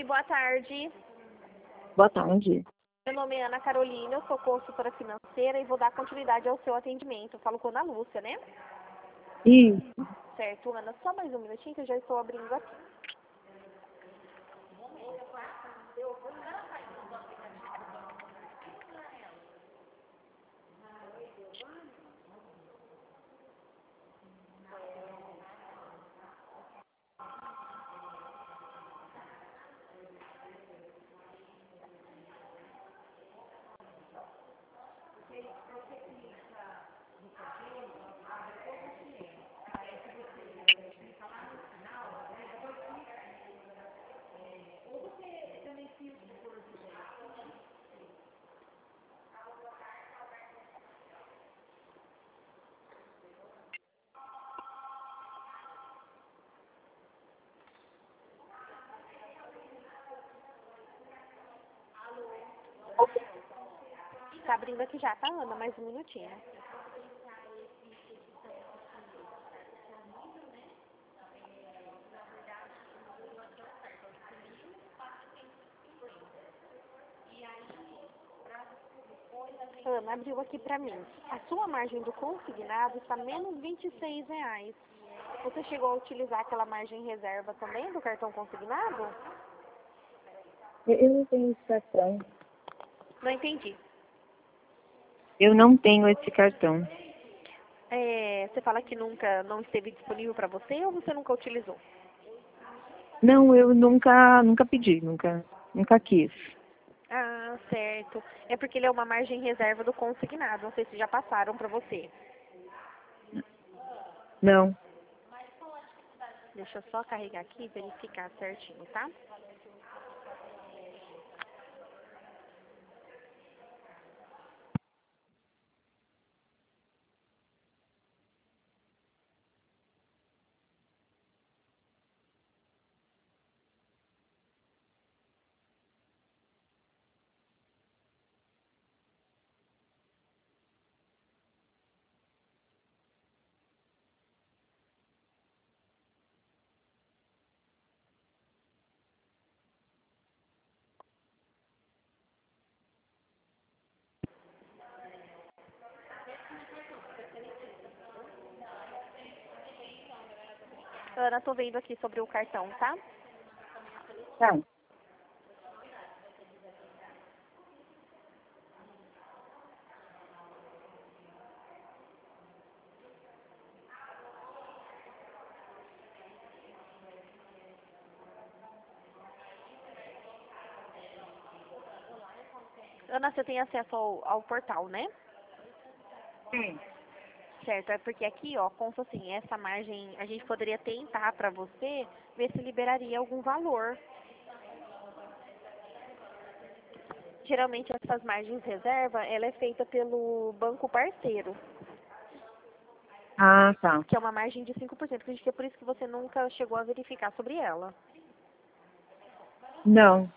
boa tarde. Boa tarde. Meu nome é Ana Carolina, eu sou consultora financeira e vou dar continuidade ao seu atendimento. Eu falo com a Ana Lúcia, né? Isso. Certo, Ana, só mais um minutinho que eu já estou abrindo aqui. Tá abrindo aqui já, tá, Ana? Mais um minutinho. Ana, abriu aqui pra mim. A sua margem do consignado está menos R$ 26. Você chegou a utilizar aquela margem reserva também do cartão consignado? Eu não tenho esse cartão. Não entendi. Eu não tenho esse cartão. Você fala que nunca não esteve disponível para você ou você nunca utilizou? Não, eu nunca pedi, nunca quis. Ah, certo. É porque ele é uma margem reserva do consignado. Não sei se já passaram para você. Não. Deixa eu só carregar aqui e verificar certinho, tá? Ana, tô vendo aqui sobre o cartão, tá? Tá. Ana, você tem acesso ao portal, né? Sim. Certo, é porque aqui, ó, consta assim, essa margem, a gente poderia tentar para você ver se liberaria algum valor. Geralmente essas margens reserva, ela é feita pelo banco parceiro, Ah, tá. que é uma margem de 5%, que acho que é por isso que você nunca chegou a verificar sobre ela. Não.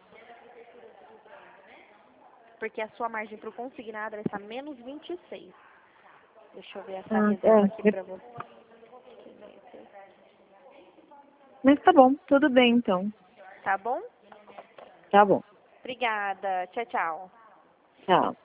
Porque a sua margem para o consignado ela está menos 26. Deixa eu ver essa Ah, reserva aqui para você. Mas tá bom, tudo bem então. Tá bom? Tá bom. Obrigada. Tchau, tchau. Tchau.